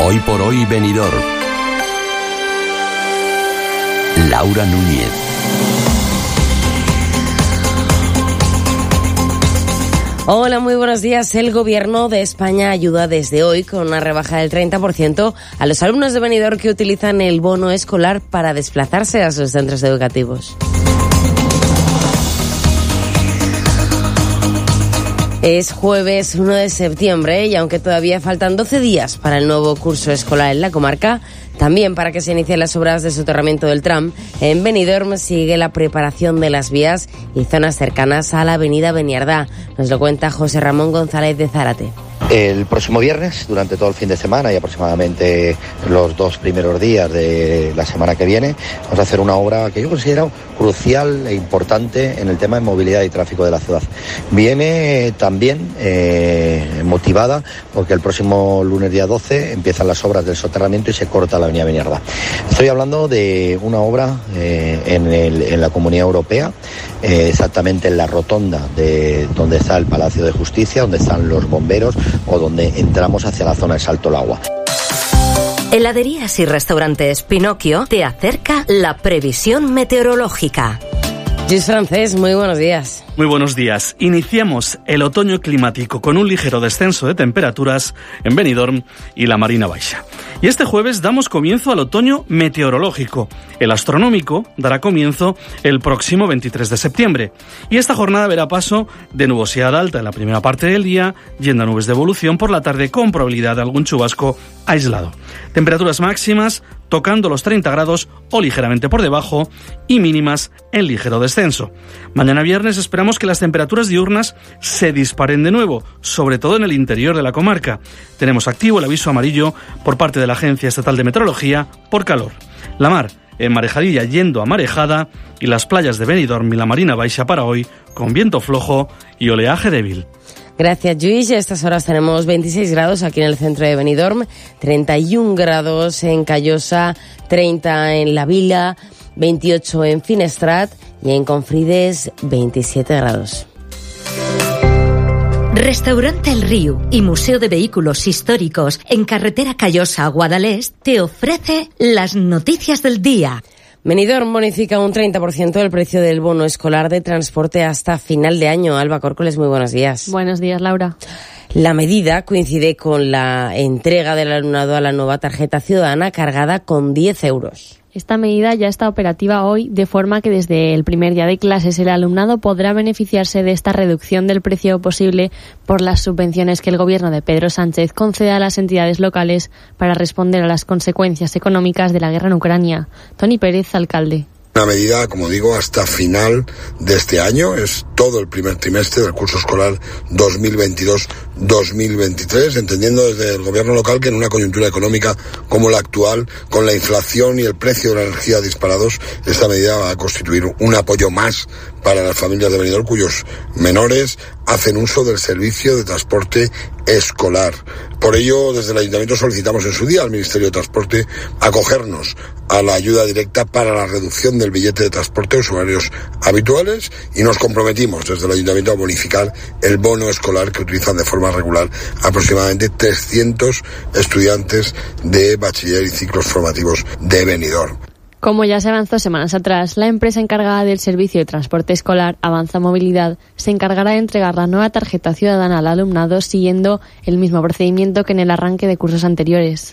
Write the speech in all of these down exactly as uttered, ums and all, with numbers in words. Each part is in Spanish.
Hoy por hoy Benidorm. Laura Núñez. Hola, muy buenos días. El Gobierno de España ayuda desde hoy con una rebaja del treinta por ciento a los alumnos de Benidorm que utilizan el bono escolar para desplazarse a sus centros educativos. Es jueves uno de septiembre y aunque todavía faltan doce días para el nuevo curso escolar en la comarca, también para que se inicien las obras de soterramiento del tram, en Benidorm sigue la preparación de las vías y zonas cercanas a la avenida Beniardá. Nos lo cuenta José Ramón González de Zárate. El próximo viernes, durante todo el fin de semana y aproximadamente los dos primeros días de la semana que viene, vamos a hacer una obra que yo considero crucial e importante en el tema de movilidad y tráfico de la ciudad. Viene también eh, motivada porque el próximo lunes día doce empiezan las obras del soterramiento y se corta la avenida Beniardá. Estoy hablando de una obra eh, en, el, en la Comunidad Europea, eh, exactamente en la rotonda de donde está el Palacio de Justicia, donde están los bomberos, o donde entramos hacia la zona de Salto al Agua. Heladerías y restaurantes Pinocchio te acerca la previsión meteorológica. Luis Francés, muy buenos días. Muy buenos días. Iniciamos el otoño climático con un ligero descenso de temperaturas en Benidorm y la Marina Baixa. Y este jueves damos comienzo al otoño meteorológico. El astronómico dará comienzo el próximo veintitrés de septiembre. Y esta jornada verá paso de nubosidad alta en la primera parte del día, yendo a nubes de evolución por la tarde con probabilidad de algún chubasco aislado. Temperaturas máximas tocando los treinta grados o ligeramente por debajo y mínimas en ligero descenso. Mañana viernes esperamos que las temperaturas diurnas se disparen de nuevo, sobre todo en el interior de la comarca. Tenemos activo el aviso amarillo por parte de la Agencia Estatal de Meteorología por calor. La mar en marejadilla yendo a marejada y las playas de Benidorm y la Marina Baixa para hoy con viento flojo y oleaje débil. Gracias, Lluís. A estas horas tenemos veintiséis grados aquí en el centro de Benidorm, treinta y un grados en Callosa, treinta en La Vila, veintiocho en Finestrat y en Confrides veintisiete grados. Restaurante El Río y Museo de Vehículos Históricos en carretera Callosa a Guadalest te ofrece las noticias del día. Benidorm bonifica un treinta por ciento del precio del bono escolar de transporte hasta final de año. Alba Córcoles, muy buenos días. Buenos días, Laura. La medida coincide con la entrega del alumnado a la nueva tarjeta ciudadana cargada con diez euros. Esta medida ya está operativa hoy, de forma que desde el primer día de clases el alumnado podrá beneficiarse de esta reducción del precio posible por las subvenciones que el gobierno de Pedro Sánchez concede a las entidades locales para responder a las consecuencias económicas de la guerra en Ucrania. Tony Pérez, alcalde. Una medida, como digo, hasta final de este año, es todo el primer trimestre del curso escolar dos mil veintidós dos mil veintitrés, entendiendo desde el gobierno local que en una coyuntura económica como la actual, con la inflación y el precio de la energía disparados, esta medida va a constituir un apoyo más para las familias de Benidorm cuyos menores hacen uso del servicio de transporte escolar. Por ello, desde el Ayuntamiento solicitamos en su día al Ministerio de Transporte acogernos a la ayuda directa para la reducción del billete de transporte a usuarios habituales y nos comprometimos desde el Ayuntamiento a bonificar el bono escolar que utilizan de forma regular aproximadamente trescientos estudiantes de bachiller y ciclos formativos de Benidorm. Como ya se avanzó semanas atrás, la empresa encargada del servicio de transporte escolar, Avanza Movilidad, se encargará de entregar la nueva tarjeta ciudadana al alumnado siguiendo el mismo procedimiento que en el arranque de cursos anteriores.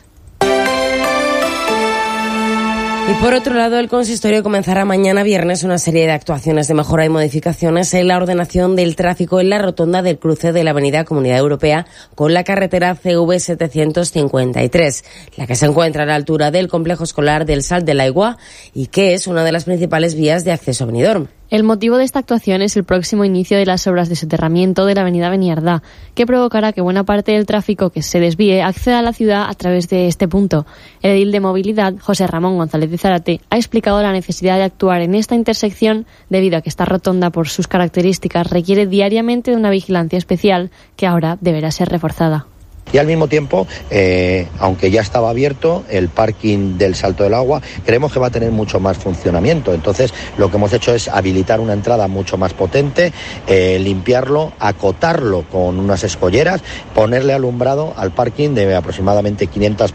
Y por otro lado, el consistorio comenzará mañana viernes una serie de actuaciones de mejora y modificaciones en la ordenación del tráfico en la rotonda del cruce de la avenida Comunidad Europea con la carretera C V setecientos cincuenta y tres, la que se encuentra a la altura del complejo escolar del Salt del Aigua y que es una de las principales vías de acceso a Benidorm. El motivo de esta actuación es el próximo inicio de las obras de soterramiento de la avenida Beniardá, que provocará que buena parte del tráfico que se desvíe acceda a la ciudad a través de este punto. El edil de Movilidad, José Ramón González de Zárate, ha explicado la necesidad de actuar en esta intersección debido a que esta rotonda, por sus características, requiere diariamente de una vigilancia especial que ahora deberá ser reforzada. Y al mismo tiempo, eh, aunque ya estaba abierto el parking del Salto del Agua, creemos que va a tener mucho más funcionamiento. Entonces, lo que hemos hecho es habilitar una entrada mucho más potente, eh, limpiarlo, acotarlo con unas escolleras, ponerle alumbrado al parking de aproximadamente quinientas